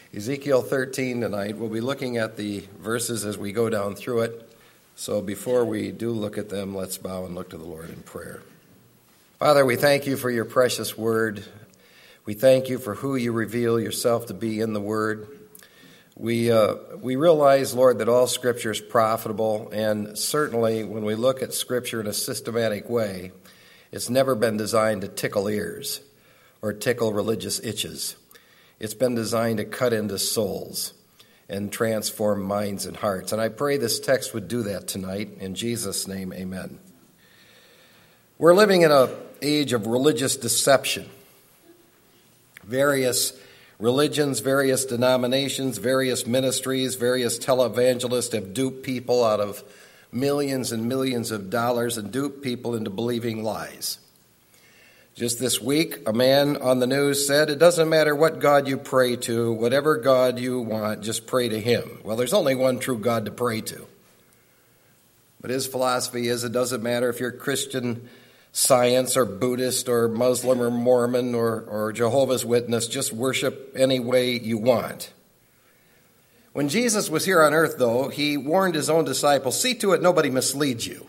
Ezekiel 13 tonight. We'll be looking at the verses as we go down through it. So before we do look at them, let's bow and look to the Lord in prayer. Father, we thank you for your precious word. We thank you for who you reveal yourself to be in the word. We realize, Lord, that all Scripture is profitable, and certainly when we look at Scripture in a systematic way, it's never been designed to tickle ears or tickle religious itches. It's been designed to cut into souls and transform minds and hearts. And I pray this text would do that tonight. In Jesus' name, amen. We're living in an age of religious deception. Various religions, various denominations, various ministries, various televangelists have duped people out of millions and millions of dollars and duped people into believing lies. Just this week, a man on the news said, it doesn't matter what God you pray to, whatever God you want, just pray to him. Well, there's only one true God to pray to. But his philosophy is it doesn't matter if you're Christian Science or Buddhist or Muslim or Mormon or Jehovah's Witness, just worship any way you want. When Jesus was here on earth, though, he warned his own disciples, see to it nobody misleads you,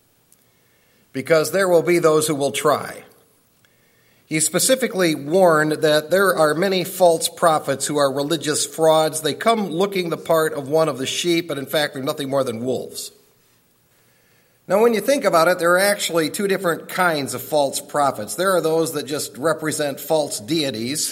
because there will be those who will try. He specifically warned that there are many false prophets who are religious frauds. They come looking the part of one of the sheep, but in fact they're nothing more than wolves. Now when you think about it, there are actually two different kinds of false prophets. There are those that just represent false deities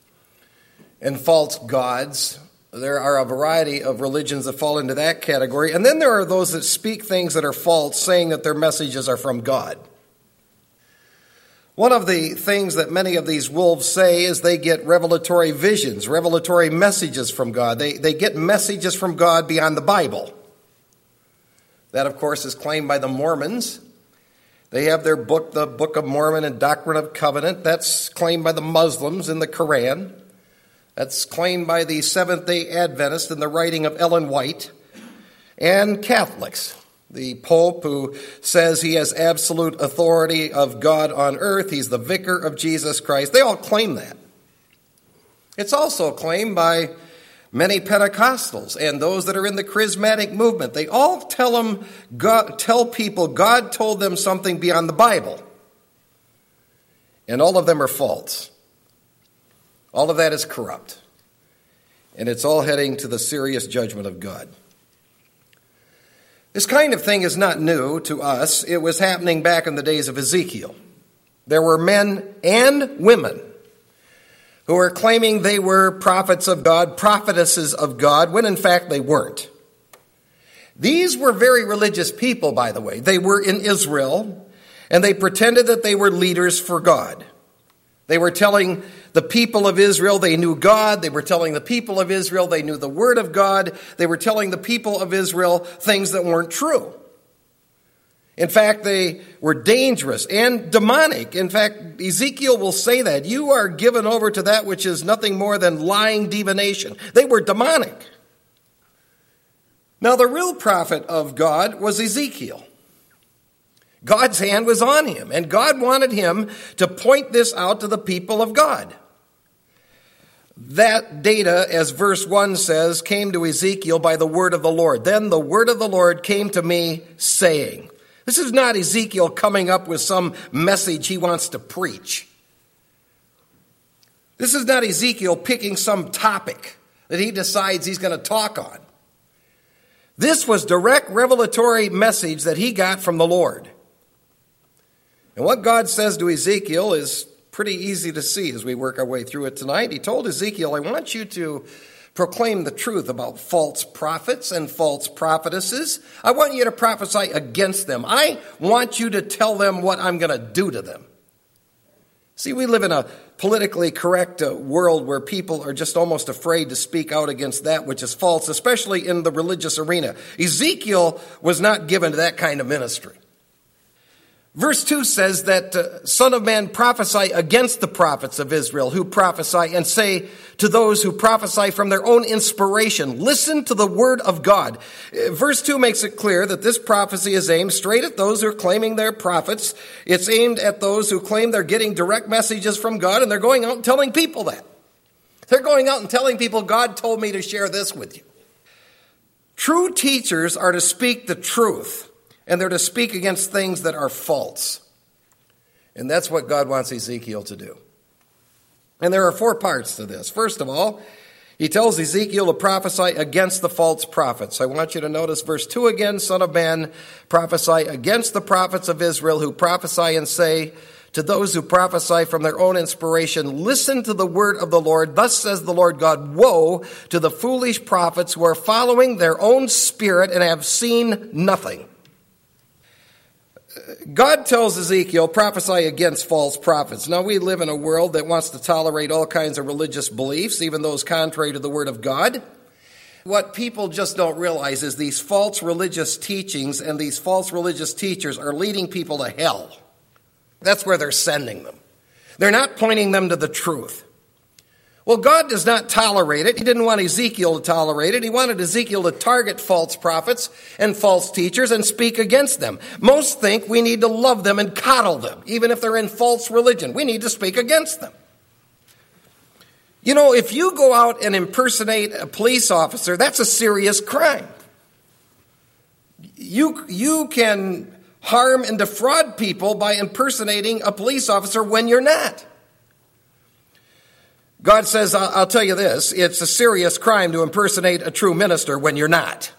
and false gods. There are a variety of religions that fall into that category. And then there are those that speak things that are false, saying that their messages are from God. One of the things that many of these wolves say is they get revelatory visions, revelatory messages from God. They get messages from God beyond the Bible. That, of course, is claimed by the Mormons. They have their book, the Book of Mormon and Doctrine of Covenant. That's claimed by the Muslims in the Quran. That's claimed by the Seventh-day Adventists in the writing of Ellen White. And Catholics. The Pope, who says he has absolute authority of God on earth, he's the vicar of Jesus Christ. They all claim that. It's also claimed by many Pentecostals and those that are in the charismatic movement. They all tell people God told them something beyond the Bible. And all of them are false. All of that is corrupt. And it's all heading to the serious judgment of God. This kind of thing is not new to us. It was happening back in the days of Ezekiel. There were men and women who were claiming they were prophets of God, prophetesses of God, when in fact they weren't. These were very religious people, by the way. They were in Israel, and they pretended that they were leaders for God. They were telling the people of Israel they knew God. They were telling the people of Israel they knew the Word of God. They were telling the people of Israel things that weren't true. In fact, they were dangerous and demonic. In fact, Ezekiel will say that. You are given over to that which is nothing more than lying divination. They were demonic. Now, the real prophet of God was Ezekiel. God's hand was on him, and God wanted him to point this out to the people of God. That data, as verse 1 says, came to Ezekiel by the word of the Lord. Then the word of the Lord came to me, saying. This is not Ezekiel coming up with some message he wants to preach. This is not Ezekiel picking some topic that he decides he's going to talk on. This was direct revelatory message that he got from the Lord. And what God says to Ezekiel is pretty easy to see as we work our way through it tonight. He told Ezekiel, I want you to proclaim the truth about false prophets and false prophetesses. I want you to prophesy against them. I want you to tell them what I'm going to do to them. See, we live in a politically correct world where people are just almost afraid to speak out against that which is false, especially in the religious arena. Ezekiel was not given to that kind of ministry. Verse 2 says that, Son of man, prophesy against the prophets of Israel who prophesy, and say to those who prophesy from their own inspiration, listen to the word of God. Verse 2 makes it clear that this prophecy is aimed straight at those who are claiming they're prophets. It's aimed at those who claim they're getting direct messages from God, and they're going out and telling people that. They're going out and telling people, God told me to share this with you. True teachers are to speak the truth, and they're to speak against things that are false. And that's what God wants Ezekiel to do. And there are 4 parts to this. First of all, he tells Ezekiel to prophesy against the false prophets. I want you to notice verse 2 again. Son of man, prophesy against the prophets of Israel who prophesy and say to those who prophesy from their own inspiration, listen to the word of the Lord. Thus says the Lord God, woe to the foolish prophets who are following their own spirit and have seen nothing. God tells Ezekiel, prophesy against false prophets. Now, we live in a world that wants to tolerate all kinds of religious beliefs, even those contrary to the Word of God. What people just don't realize is these false religious teachings and these false religious teachers are leading people to hell. That's where they're sending them. They're not pointing them to the truth. Well, God does not tolerate it. He didn't want Ezekiel to tolerate it. He wanted Ezekiel to target false prophets and false teachers and speak against them. Most think we need to love them and coddle them, even if they're in false religion. We need to speak against them. You know, if you go out and impersonate a police officer, that's a serious crime. You can harm and defraud people by impersonating a police officer when you're not. God says, I'll tell you this, it's a serious crime to impersonate a true minister when you're not.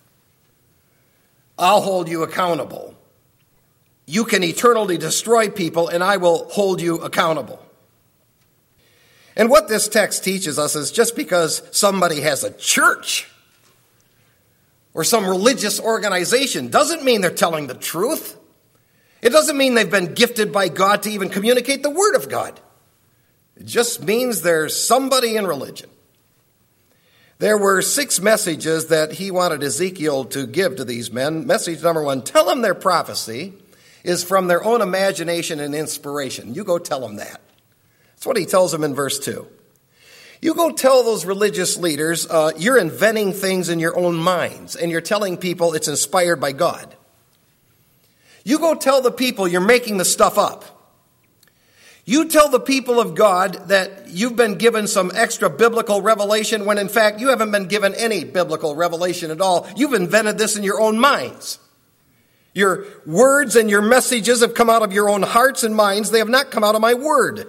I'll hold you accountable. You can eternally destroy people, and I will hold you accountable. And what this text teaches us is just because somebody has a church or some religious organization doesn't mean they're telling the truth. It doesn't mean they've been gifted by God to even communicate the word of God. It just means there's somebody in religion. There were 6 messages that he wanted Ezekiel to give to these men. Message number 1, tell them their prophecy is from their own imagination and inspiration. You go tell them that. That's what he tells them in verse 2. You go tell those religious leaders you're inventing things in your own minds, and you're telling people it's inspired by God. You go tell the people you're making the stuff up. You tell the people of God that you've been given some extra biblical revelation when in fact you haven't been given any biblical revelation at all. You've invented this in your own minds. Your words and your messages have come out of your own hearts and minds. They have not come out of my word.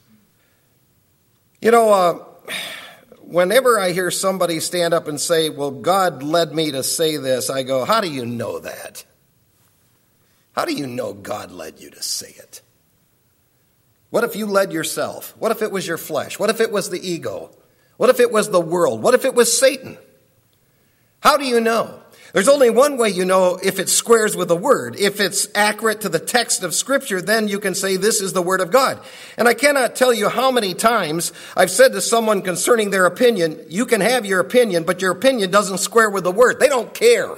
You know, whenever I hear somebody stand up and say, well, God led me to say this, I go, how do you know that? How do you know God led you to say it? What if you led yourself? What if it was your flesh? What if it was the ego? What if it was the world? What if it was Satan? How do you know? There's only one way you know if it squares with the word. If it's accurate to the text of Scripture, then you can say this is the word of God. And I cannot tell you how many times I've said to someone concerning their opinion, you can have your opinion, but your opinion doesn't square with the word. They don't care.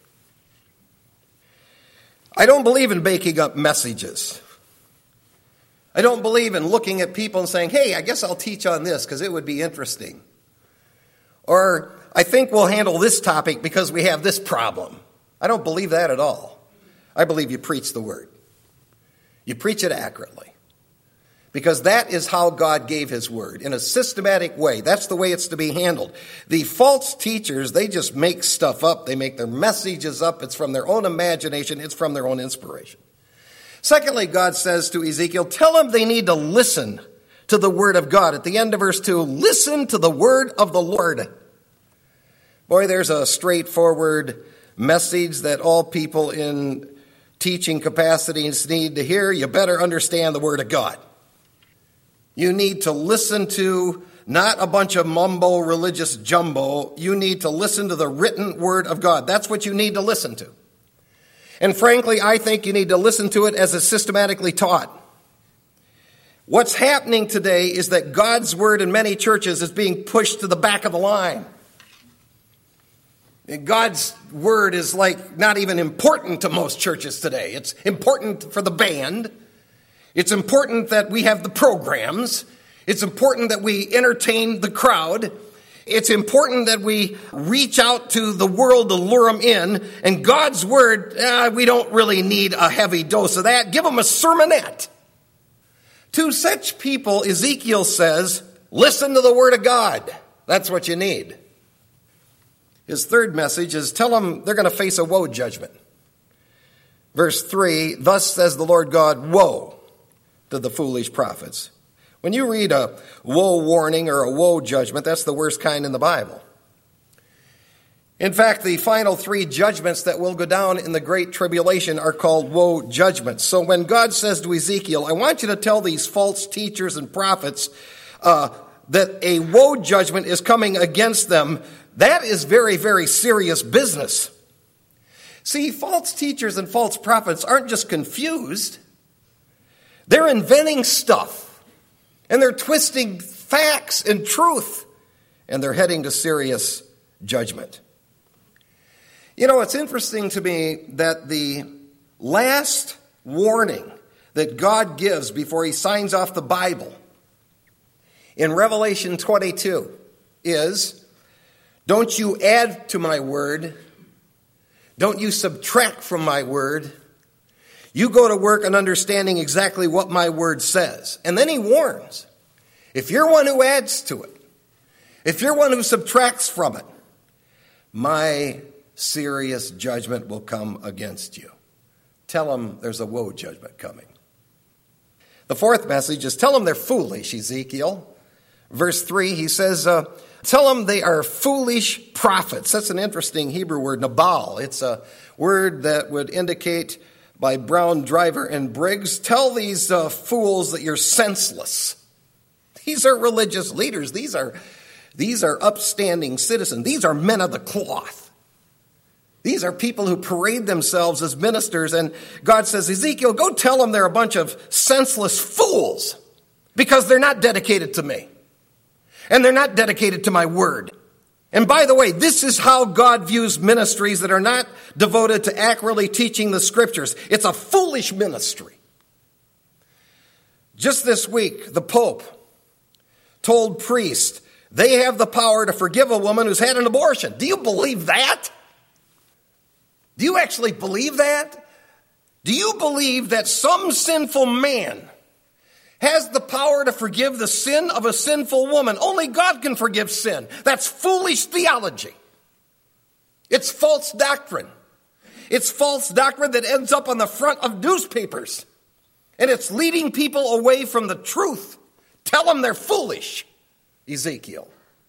I don't believe in making up messages. I don't believe in looking at people and saying, hey, I guess I'll teach on this because it would be interesting. Or I think we'll handle this topic because we have this problem. I don't believe that at all. I believe you preach the word. You preach it accurately. Because that is how God gave his word, in a systematic way. That's the way it's to be handled. The false teachers, they just make stuff up. They make their messages up. It's from their own imagination. It's from their own inspiration. Secondly, God says to Ezekiel, tell them they need to listen to the word of God. At the end of verse 2, listen to the word of the Lord. Boy, there's a straightforward message that all people in teaching capacities need to hear. You better understand the word of God. You need to listen to not a bunch of mumbo religious jumbo. You need to listen to the written word of God. That's what you need to listen to. And frankly, I think you need to listen to it as it's systematically taught. What's happening today is that God's word in many churches is being pushed to the back of the line. And God's word is like not even important to most churches today. It's important for the band. It's important that we have the programs. It's important that we entertain the crowd. It's important that we reach out to the world to lure them in. And God's word, we don't really need a heavy dose of that. Give them a sermonette. To such people, Ezekiel says, Listen to the Word of God. That's what you need. His third message is tell them they're going to face a woe judgment. Verse 3, thus says the Lord God, woe to the foolish prophets. When you read a woe warning or a woe judgment, that's the worst kind in the Bible. In fact, the final three judgments that will go down in the Great Tribulation are called woe judgments. So when God says to Ezekiel, I want you to tell these false teachers and prophets that a woe judgment is coming against them, that is very, very serious business. See, false teachers and false prophets aren't just confused. They're inventing stuff, and they're twisting facts and truth, and they're heading to serious judgment. You know, it's interesting to me that the last warning that God gives before he signs off the Bible in Revelation 22 is, don't you add to my word, don't you subtract from my word, you go to work on understanding exactly what my word says. And then he warns, if you're one who adds to it, if you're one who subtracts from it, my serious judgment will come against you. Tell them there's a woe judgment coming. The fourth message is tell them they're foolish, Ezekiel. Verse 3, he says, tell them they are foolish prophets. That's an interesting Hebrew word, nabal. It's a word that would indicate by Brown, Driver, and Briggs, tell these fools that you're senseless. These are religious leaders. These are upstanding citizens. These are men of the cloth. These are people who parade themselves as ministers, and God says, Ezekiel, go tell them they're a bunch of senseless fools because they're not dedicated to me, and they're not dedicated to my word. And by the way, this is how God views ministries that are not devoted to accurately teaching the scriptures. It's a foolish ministry. Just this week, the Pope told priests they have the power to forgive a woman who's had an abortion. Do you believe that? Do you actually believe that? Do you believe that some sinful man has the power to forgive the sin of a sinful woman? Only God can forgive sin. That's foolish theology. It's false doctrine. It's false doctrine that ends up on the front of newspapers. And it's leading people away from the truth. Tell them they're foolish, Ezekiel.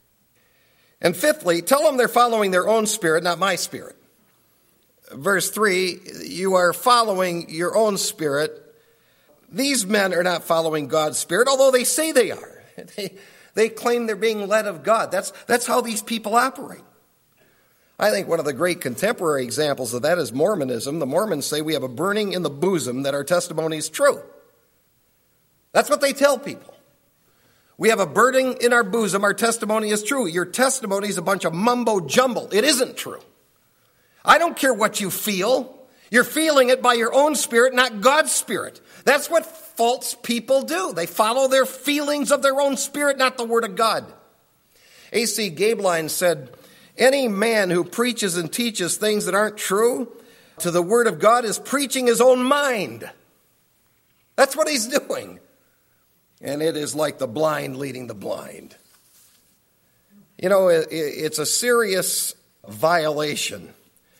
And fifthly, tell them they're following their own spirit, not my spirit. Verse 3, you are following your own spirit. These men are not following God's spirit, although they say they are. They claim they're being led of God. That's how these people operate. I think one of the great contemporary examples of that is Mormonism. The Mormons say we have a burning in the bosom that our testimony is true. That's what they tell people. We have a burning in our bosom, our testimony is true. Your testimony is a bunch of mumbo jumbo. It isn't true. I don't care what you feel. You're feeling it by your own spirit, not God's spirit. That's what false people do. They follow their feelings of their own spirit, not the Word of God. A.C. Gaebelein said, any man who preaches and teaches things that aren't true to the Word of God is preaching his own mind. That's what he's doing. And it is like the blind leading the blind. You know, it's a serious violation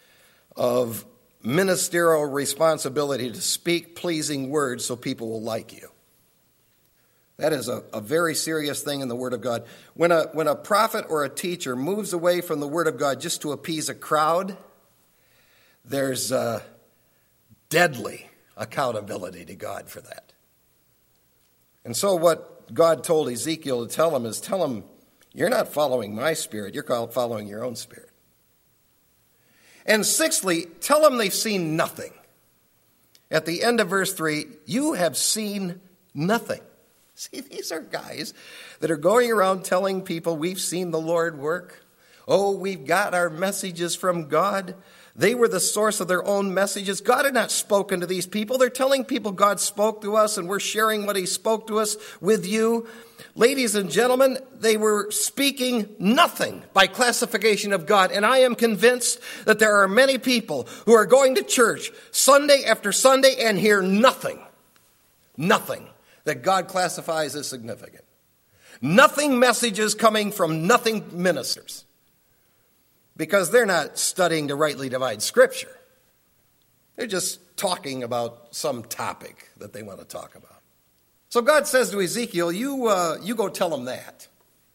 of ministerial responsibility to speak pleasing words so people will like you. That is a very serious thing in the Word of God. When a prophet or a teacher moves away from the Word of God just to appease a crowd, there's deadly accountability to God for that. And so what God told Ezekiel to tell him is, tell him, you're not following my spirit, you're following your own spirit. And sixthly, tell them they've seen nothing. At the end of verse 3, you have seen nothing. See, these are guys that are going around telling people we've seen the Lord work. Oh, we've got our messages from God. They were the source of their own messages. God had not spoken to these people. They're telling people God spoke to us and we're sharing what he spoke to us with you. Ladies and gentlemen, they were speaking nothing by classification of God. And I am convinced that there are many people who are going to church Sunday after Sunday and hear nothing that God classifies as significant. Nothing messages coming from nothing ministers. Because they're not studying to rightly divide Scripture. They're just talking about some topic that they want to talk about. So God says to Ezekiel, you go tell them that.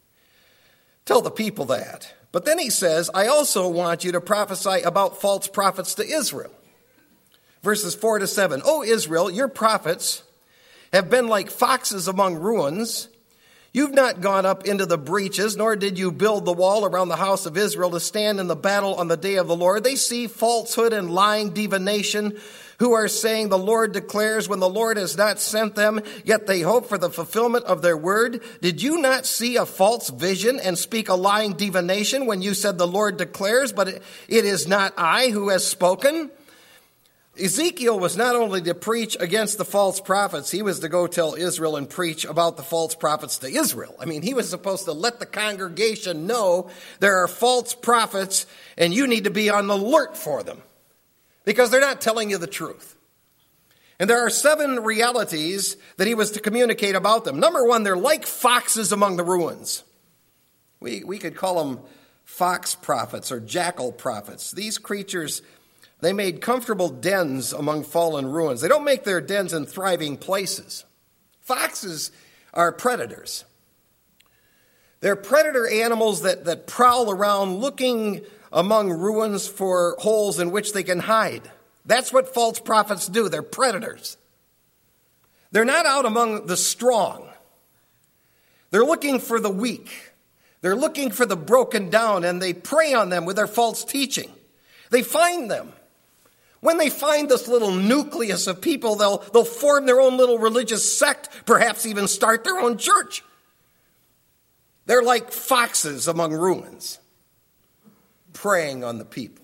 Tell the people that. But then he says, I also want you to prophesy about false prophets to Israel. Verses 4 to 7. O Israel, your prophets have been like foxes among ruins. You've not gone up into the breaches, nor did you build the wall around the house of Israel to stand in the battle on the day of the Lord. They see falsehood and lying divination, who are saying the Lord declares when the Lord has not sent them, yet they hope for the fulfillment of their word. Did you not see a false vision and speak a lying divination when you said the Lord declares, but it is not I who has spoken? Ezekiel was not only to preach against the false prophets, he was to go tell Israel and preach about the false prophets to Israel. I mean, he was supposed to let the congregation know there are false prophets and you need to be on the alert for them because they're not telling you the truth. And there are 7 realities that he was to communicate about them. Number 1, they're like foxes among the ruins. We could call them fox prophets or jackal prophets. These creatures, they made comfortable dens among fallen ruins. They don't make their dens in thriving places. Foxes are predators. They're predator animals that prowl around looking among ruins for holes in which they can hide. That's what false prophets do. They're predators. They're not out among the strong. They're looking for the weak. They're looking for the broken down, and they prey on them with their false teaching. They find them. When they find this little nucleus of people, they'll form their own little religious sect, perhaps even start their own church. They're like foxes among ruins, preying on the people.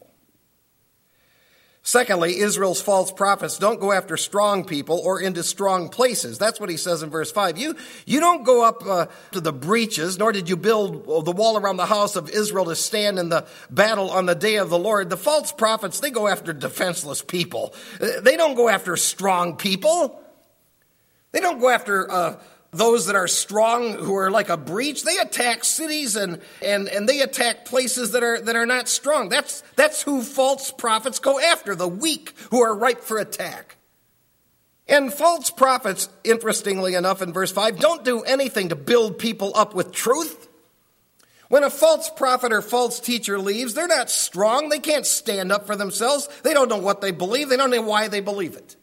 Secondly, Israel's false prophets don't go after strong people or into strong places. That's what he says in verse 5. You don't go up to the breaches, nor did you build the wall around the house of Israel to stand in the battle on the day of the Lord. The false prophets, they go after defenseless people. They don't go after strong people. They don't go after those that are strong who are like a breach. They attack cities and they attack places that are not strong. That's who false prophets go after, the weak who are ripe for attack. And false prophets, interestingly enough in verse 5, don't do anything to build people up with truth. When a false prophet or false teacher leaves, they're not strong. They can't stand up for themselves. They don't know what they believe. They don't know why they believe it.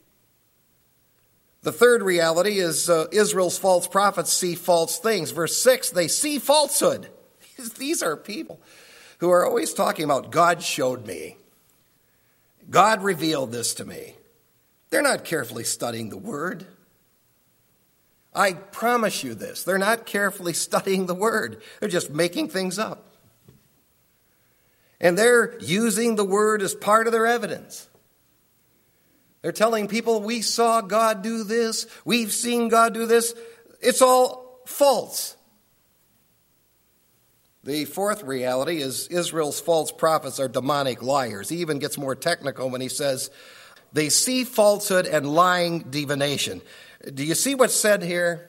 The third reality is Israel's false prophets see false things. Verse 6, they see falsehood. These are people who are always talking about God showed me. God revealed this to me. They're not carefully studying the Word. I promise you this. They're not carefully studying the Word. They're just making things up. And they're using the Word as part of their evidence. They're telling people, we saw God do this. We've seen God do this. It's all false. The fourth reality is Israel's false prophets are demonic liars. He even gets more technical when he says, they see falsehood and lying divination. Do you see what's said here?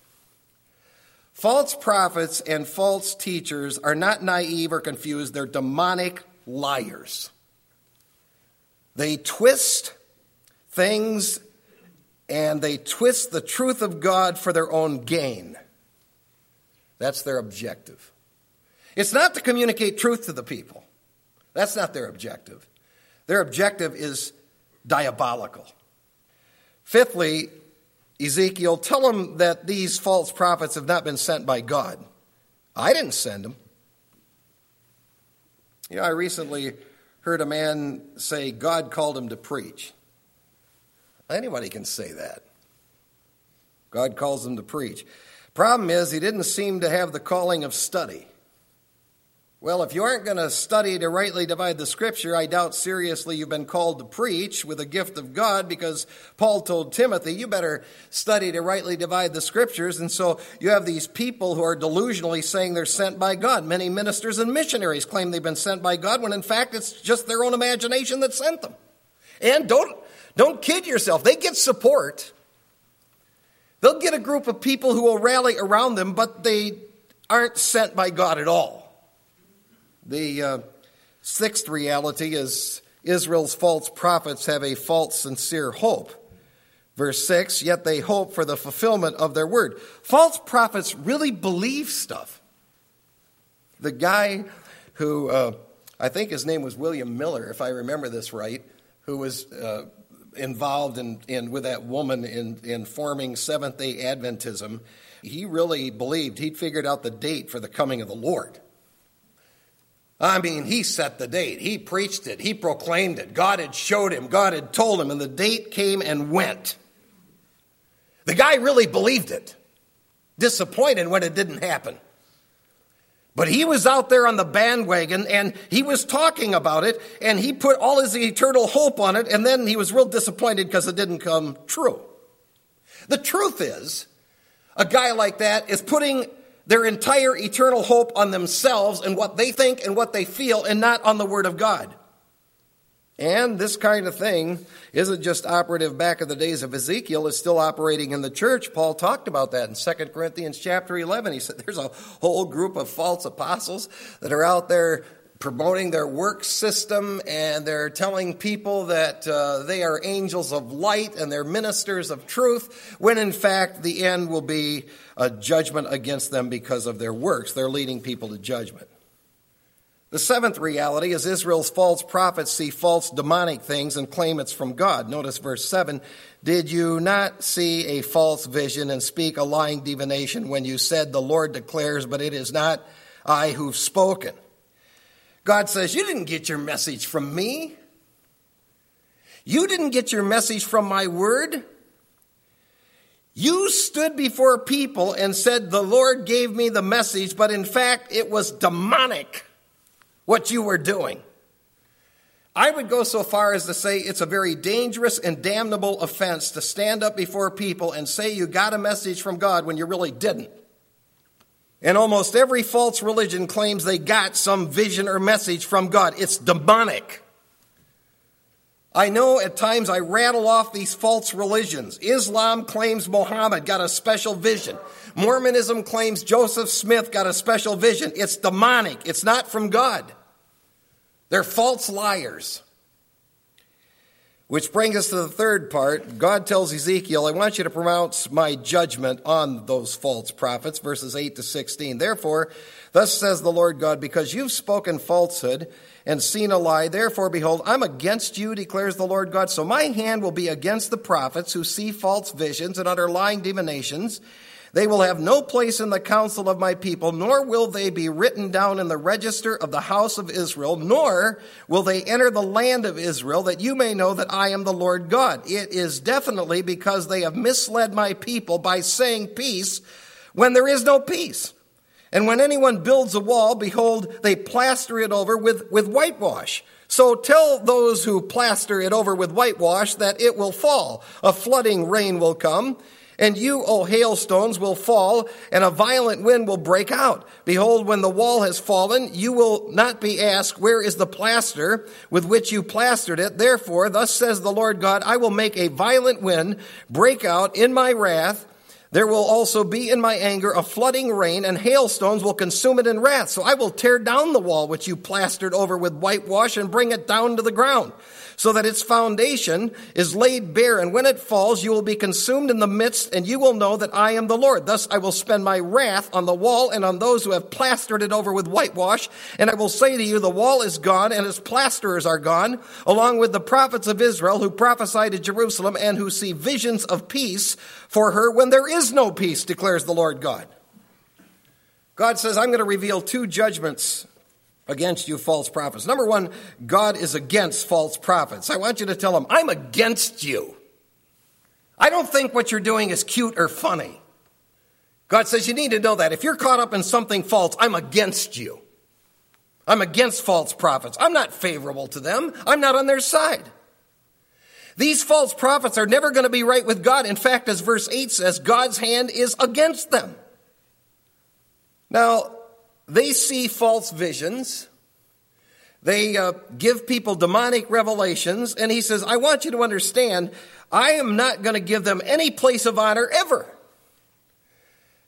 False prophets and false teachers are not naive or confused. They're demonic liars. They twist things, and they twist the truth of God for their own gain. That's their objective. It's not to communicate truth to the people. That's not their objective. Their objective is diabolical. Fifthly, Ezekiel, tell them that these false prophets have not been sent by God. I didn't send them. You know, I recently heard a man say God called him to preach. Anybody can say that. God calls him to preach. Problem is, he didn't seem to have the calling of study. Well, if you aren't going to study to rightly divide the Scripture, I doubt seriously you've been called to preach with a gift of God, because Paul told Timothy, you better study to rightly divide the Scriptures. And so you have these people who are delusionally saying they're sent by God. Many ministers and missionaries claim they've been sent by God, when in fact it's just their own imagination that sent them. And don't kid yourself. They get support. They'll get a group of people who will rally around them, but they aren't sent by God at all. The sixth reality is Israel's false prophets have a false, sincere hope. Verse 6, yet they hope for the fulfillment of their word. False prophets really believe stuff. The guy who, I think his name was William Miller, if I remember this right, who was involved in with that woman in forming Seventh-day Adventism, he really believed he'd figured out the date for the coming of the Lord. I mean, he set the date. He preached it. He proclaimed it. God had showed him. God had told him, and the date came and went. The guy really believed it. Disappointed when it didn't happen. But he was out there on the bandwagon, and he was talking about it, and he put all his eternal hope on it, and then he was real disappointed because it didn't come true. The truth is, a guy like that is putting their entire eternal hope on themselves and what they think and what they feel, and not on the Word of God. And this kind of thing isn't just operative back in the days of Ezekiel. It's still operating in the church. Paul talked about that in 2 Corinthians chapter 11. He said there's a whole group of false apostles that are out there promoting their work system, and they're telling people that they are angels of light and they're ministers of truth, when in fact the end will be a judgment against them because of their works. They're leading people to judgment. The seventh reality is Israel's false prophets see false demonic things and claim it's from God. Notice verse 7. Did you not see a false vision and speak a lying divination when you said, the Lord declares, but it is not I who've spoken? God says, you didn't get your message from me. You didn't get your message from my word. You stood before people and said, the Lord gave me the message, but in fact it was demonic what you were doing. I would go so far as to say it's a very dangerous and damnable offense to stand up before people and say you got a message from God when you really didn't. And almost every false religion claims they got some vision or message from God. It's demonic. I know at times I rattle off these false religions. Islam claims Muhammad got a special vision. Mormonism claims Joseph Smith got a special vision. It's demonic. It's not from God. They're false liars. Which brings us to the third part. God tells Ezekiel, I want you to pronounce my judgment on those false prophets, verses 8 to 16. Therefore, thus says the Lord God, because you've spoken falsehood and seen a lie, therefore, behold, I'm against you, declares the Lord God. So my hand will be against the prophets who see false visions and utter lying divinations. They will have no place in the council of my people, nor will they be written down in the register of the house of Israel, nor will they enter the land of Israel, that you may know that I am the Lord God. It is definitely because they have misled my people by saying peace when there is no peace. And when anyone builds a wall, behold, they plaster it over with whitewash. So tell those who plaster it over with whitewash that it will fall. A flooding rain will come. And you, O hailstones, will fall, and a violent wind will break out. Behold, when the wall has fallen, you will not be asked, where is the plaster with which you plastered it? Therefore, thus says the Lord God, I will make a violent wind break out in my wrath. There will also be in my anger a flooding rain, and hailstones will consume it in wrath. So I will tear down the wall which you plastered over with whitewash and bring it down to the ground, so that its foundation is laid bare, and when it falls, you will be consumed in the midst, and you will know that I am the Lord. Thus I will spend my wrath on the wall and on those who have plastered it over with whitewash, and I will say to you, the wall is gone, and its plasterers are gone, along with the prophets of Israel who prophesy to Jerusalem and who see visions of peace for her when there is no peace, declares the Lord God. God says, I'm going to reveal two judgments against you false prophets. Number one, God is against false prophets. I want you to tell them, I'm against you. I don't think what you're doing is cute or funny. God says you need to know that. If you're caught up in something false, I'm against you. I'm against false prophets. I'm not favorable to them. I'm not on their side. These false prophets are never going to be right with God. In fact, as verse 8 says, God's hand is against them. Now, they see false visions. They give people demonic revelations. And he says, I want you to understand, I am not going to give them any place of honor ever.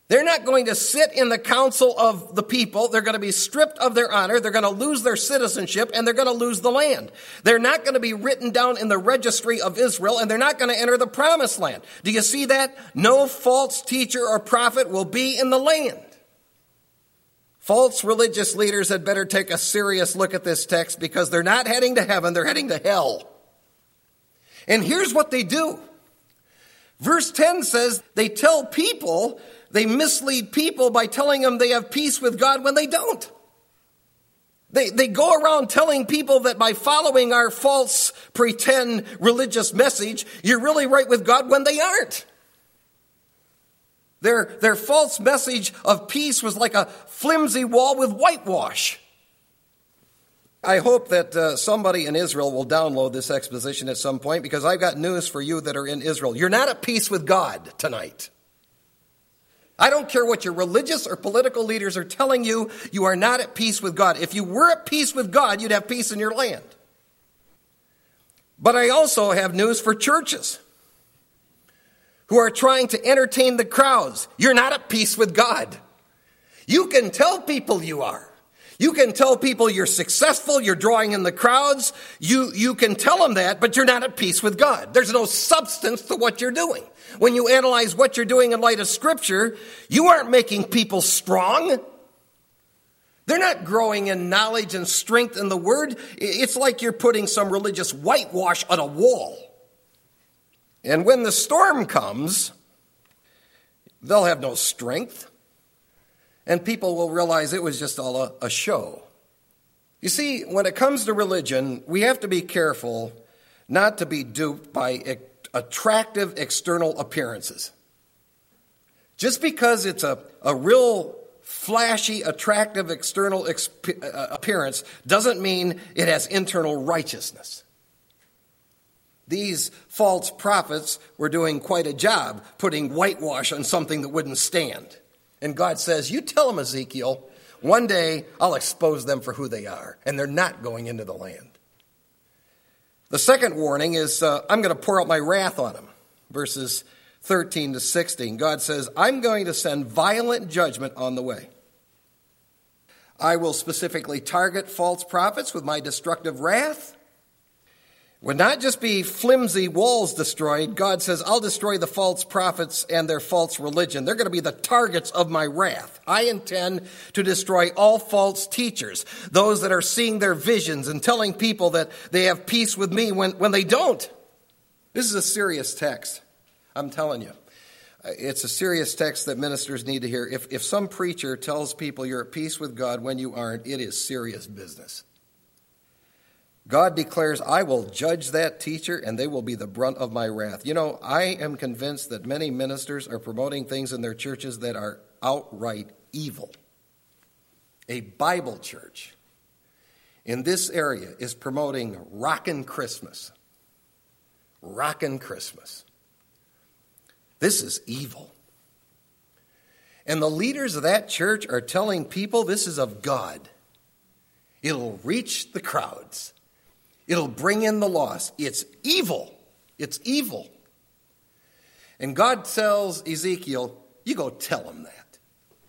They're not going to sit in the council of the people. They're going to be stripped of their honor. They're going to lose their citizenship, and they're going to lose the land. They're not going to be written down in the registry of Israel, and they're not going to enter the promised land. Do you see that? No false teacher or prophet will be in the land. False religious leaders had better take a serious look at this text, because they're not heading to heaven, they're heading to hell. And here's what they do. Verse 10 says they tell people, they mislead people by telling them they have peace with God when they don't. They go around telling people that by following our false pretend religious message, you're really right with God when they aren't. Their false message of peace was like a flimsy wall with whitewash. I hope that somebody in Israel will download this exposition at some point, because I've got news for you that are in Israel. You're not at peace with God tonight. I don't care what your religious or political leaders are telling you, you are not at peace with God. If you were at peace with God, you'd have peace in your land. But I also have news for churches who are trying to entertain the crowds. You're not at peace with God. You can tell people you are. You can tell people you're successful, you're drawing in the crowds. You can tell them that, but you're not at peace with God. There's no substance to what you're doing. When you analyze what you're doing in light of Scripture, you aren't making people strong. They're not growing in knowledge and strength in the Word. It's like you're putting some religious whitewash on a wall. And when the storm comes, they'll have no strength. And people will realize it was just all a show. You see, when it comes to religion, we have to be careful not to be duped by attractive external appearances. Just because it's a real flashy, attractive external appearance doesn't mean it has internal righteousness. These false prophets were doing quite a job putting whitewash on something that wouldn't stand. And God says, you tell them, Ezekiel, one day I'll expose them for who they are, and they're not going into the land. The second warning is, I'm going to pour out my wrath on them. Verses 13 to 16, God says, I'm going to send violent judgment on the way. I will specifically target false prophets with my destructive wrath. Would not just be flimsy walls destroyed. God says, I'll destroy the false prophets and their false religion. They're going to be the targets of my wrath. I intend to destroy all false teachers, those that are seeing their visions and telling people that they have peace with me when they don't. This is a serious text. I'm telling you. It's a serious text that ministers need to hear. If some preacher tells people you're at peace with God when you aren't, it is serious business. God declares, I will judge that teacher, and they will be the brunt of my wrath. You know, I am convinced that many ministers are promoting things in their churches that are outright evil. A Bible church in this area is promoting Rockin' Christmas. Rockin' Christmas. This is evil. And the leaders of that church are telling people this is of God. It'll reach the crowds. It'll bring in the lost. It's evil. It's evil. And God tells Ezekiel, you go tell him that.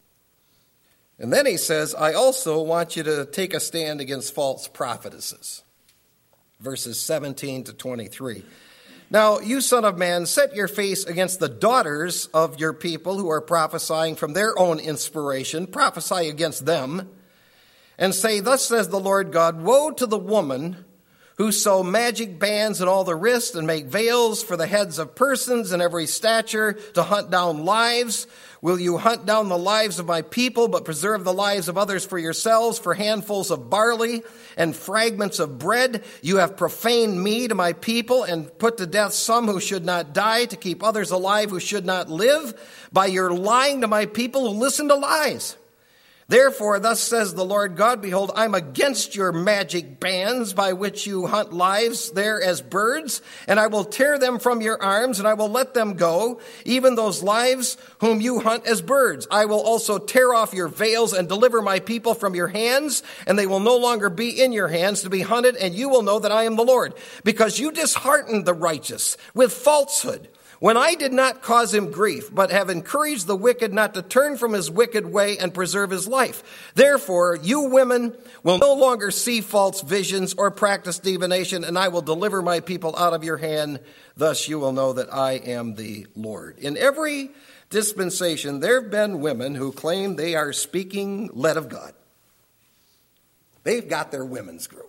And then he says, I also want you to take a stand against false prophetesses. Verses 17 to 23. Now, you son of man, set your face against the daughters of your people who are prophesying from their own inspiration. Prophesy against them and say, thus says the Lord God, woe to the woman who sew magic bands in all the wrists and make veils for the heads of persons in every stature to hunt down lives. Will you hunt down the lives of my people, but preserve the lives of others for yourselves, for handfuls of barley and fragments of bread? You have profaned me to my people and put to death some who should not die, to keep others alive who should not live, by your lying to my people who listen to lies. Therefore, thus says the Lord God, behold, I'm against your magic bands by which you hunt lives there as birds, and I will tear them from your arms, and I will let them go, even those lives whom you hunt as birds. I will also tear off your veils and deliver my people from your hands, and they will no longer be in your hands to be hunted, and you will know that I am the Lord. Because you disheartened the righteous with falsehood, when I did not cause him grief, but have encouraged the wicked not to turn from his wicked way and preserve his life. Therefore, you women will no longer see false visions or practice divination, and I will deliver my people out of your hand. Thus you will know that I am the Lord. In every dispensation, there have been women who claim they are speaking led of God. They've got their women's group.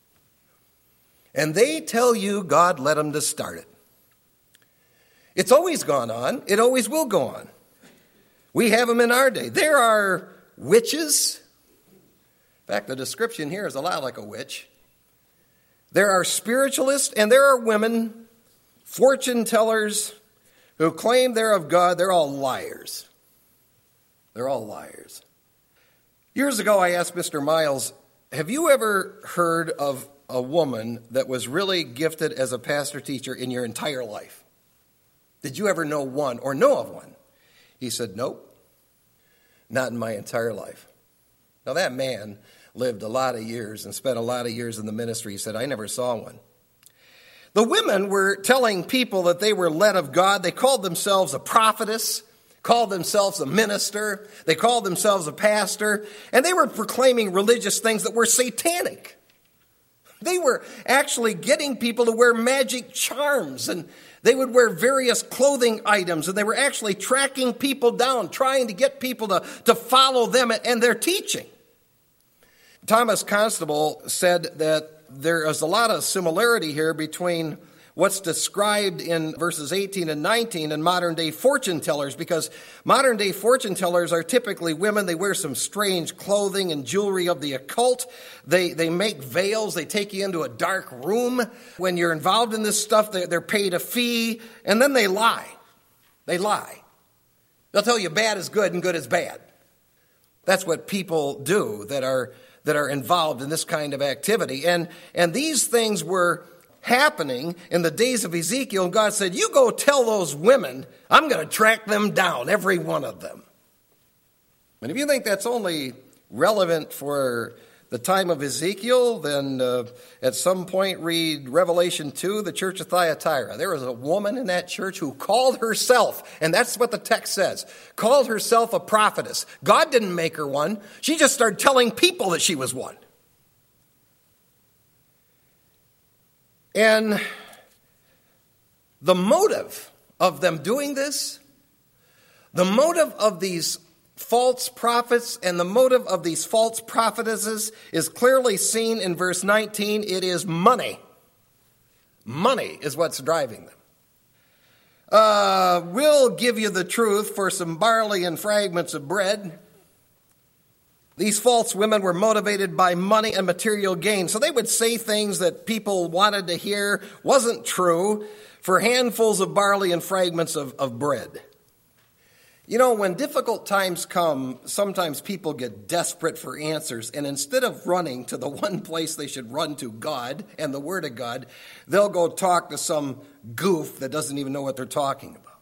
And they tell you God led them to start it. It's always gone on. It always will go on. We have them in our day. There are witches. In fact, the description here is a lot like a witch. There are spiritualists, and there are women, fortune tellers, who claim they're of God. They're all liars. They're all liars. Years ago, I asked Mr. Miles, have you ever heard of a woman that was really gifted as a pastor-teacher in your entire life? Did you ever know one or know of one? He said, nope, not in my entire life. Now, that man lived a lot of years and spent a lot of years in the ministry. He said, I never saw one. The women were telling people that they were led of God. They called themselves a prophetess, called themselves a minister. They called themselves a pastor. And they were proclaiming religious things that were satanic. They were actually getting people to wear magic charms, and they would wear various clothing items, and they were actually tracking people down, trying to get people to follow them and their teaching. Thomas Constable said that there is a lot of similarity here between what's described in verses 18 and 19 and modern-day fortune tellers, because modern-day fortune tellers are typically women. They wear some strange clothing and jewelry of the occult. They make veils. They take you into a dark room. When you're involved in this stuff, they're paid a fee, and then they lie. They lie. They'll tell you bad is good and good is bad. That's what people do that are involved in this kind of activity. And these things were happening in the days of Ezekiel, and God said, you go tell those women, I'm going to track them down, every one of them. And if you think that's only relevant for the time of Ezekiel, then at some point read Revelation 2, the church of Thyatira. There was a woman in that church who called herself, and that's what the text says, called herself a prophetess. God didn't make her one. She just started telling people that she was one. And the motive of them doing this, the motive of these false prophets and the motive of these false prophetesses is clearly seen in verse 19. It is money. Money is what's driving them. We'll give you the truth for some barley and fragments of bread. These false women were motivated by money and material gain. So they would say things that people wanted to hear wasn't true for handfuls of barley and fragments of bread. You know, when difficult times come, sometimes people get desperate for answers. And instead of running to the one place they should run to, God and the Word of God, they'll go talk to some goof that doesn't even know what they're talking about.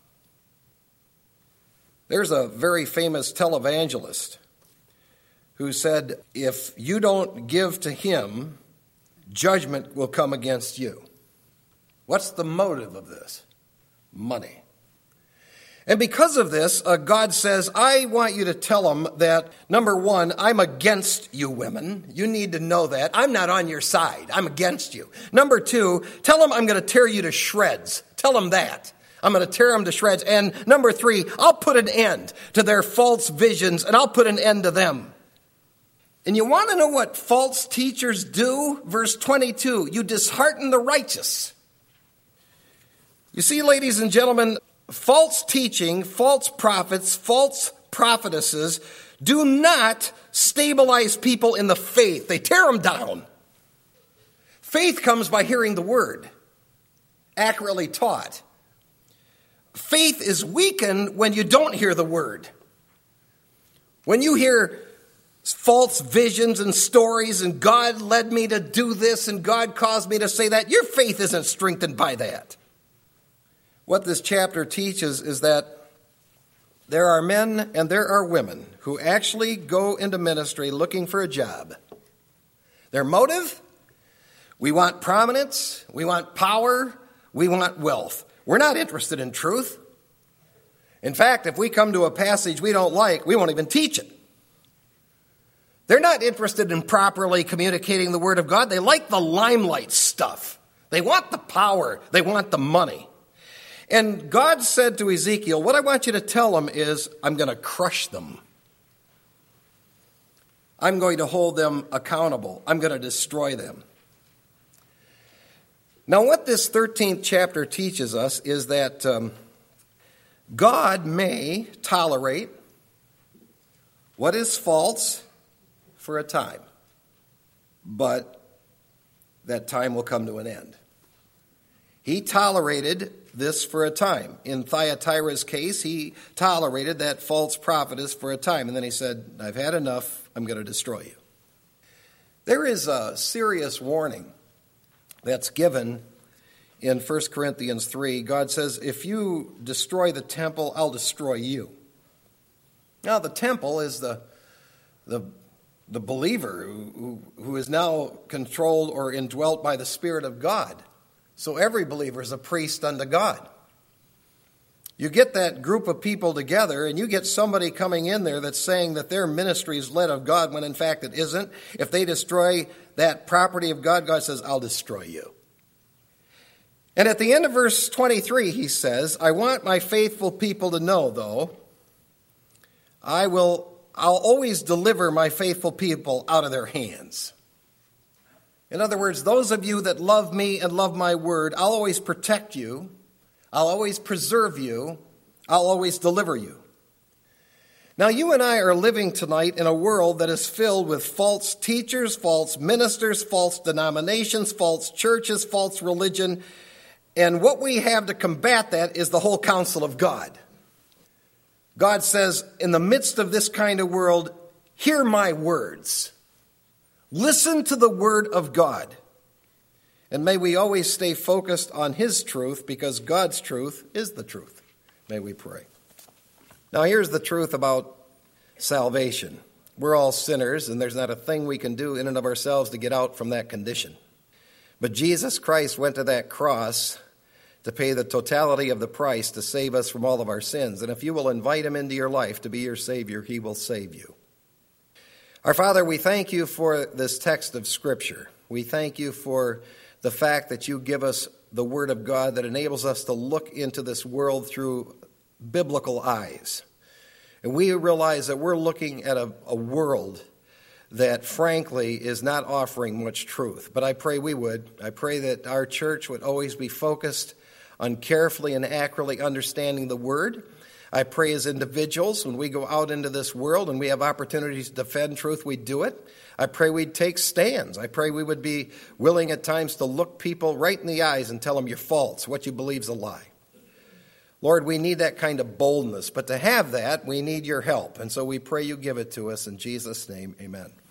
There's a very famous televangelist who said, if you don't give to him, judgment will come against you. What's the motive of this? Money. And because of this, God says, I want you to tell them that, number one, I'm against you women. You need to know that. I'm not on your side. I'm against you. Number two, tell them I'm going to tear you to shreds. Tell them that. I'm going to tear them to shreds. And number three, I'll put an end to their false visions, and I'll put an end to them. And you want to know what false teachers do? Verse 22, you dishearten the righteous. You see, ladies and gentlemen, false teaching, false prophets, false prophetesses do not stabilize people in the faith. They tear them down. Faith comes by hearing the word, accurately taught. Faith is weakened when you don't hear the word. When you hear false visions and stories, and God led me to do this, and God caused me to say that, your faith isn't strengthened by that. What this chapter teaches is that there are men and there are women who actually go into ministry looking for a job. Their motive? We want prominence, we want power, we want wealth. We're not interested in truth. In fact, if we come to a passage we don't like, we won't even teach it. They're not interested in properly communicating the Word of God. They like the limelight stuff. They want the power. They want the money. And God said to Ezekiel, what I want you to tell them is, I'm going to crush them. I'm going to hold them accountable. I'm going to destroy them. Now, what this 13th chapter teaches us is that God may tolerate what is false for a time, but that time will come to an end. He tolerated this for a time. In Thyatira's case, he tolerated that false prophetess for a time, and then he said, I've had enough, I'm going to destroy you. There is a serious warning that's given in 1 Corinthians 3. God says, if you destroy the temple, I'll destroy you. Now, the temple is the believer who is now controlled or indwelt by the Spirit of God. So every believer is a priest unto God. You get that group of people together and you get somebody coming in there that's saying that their ministry is led of God when in fact it isn't. If they destroy that property of God, God says, I'll destroy you. And at the end of verse 23, he says, I want my faithful people to know, though, I'll always deliver my faithful people out of their hands. In other words, those of you that love me and love my word, I'll always protect you. I'll always preserve you. I'll always deliver you. Now, you and I are living tonight in a world that is filled with false teachers, false ministers, false denominations, false churches, false religion. And what we have to combat that is the whole counsel of God. God says, in the midst of this kind of world, hear my words. Listen to the word of God. And may we always stay focused on his truth, because God's truth is the truth. May we pray. Now here's the truth about salvation. We're all sinners, and there's not a thing we can do in and of ourselves to get out from that condition. But Jesus Christ went to that cross to pay the totality of the price to save us from all of our sins. And if you will invite him into your life to be your Savior, he will save you. Our Father, we thank you for this text of Scripture. We thank you for the fact that you give us the Word of God that enables us to look into this world through biblical eyes. And we realize that we're looking at a world that, frankly, is not offering much truth. But I pray we would. I pray that our church would always be focused on carefully and accurately understanding the Word. I pray as individuals, when we go out into this world and we have opportunities to defend truth, we do it. I pray we'd take stands. I pray we would be willing at times to look people right in the eyes and tell them you're false, what you believe is a lie. Lord, we need that kind of boldness, but to have that, we need your help. And so we pray you give it to us. In Jesus' name, amen.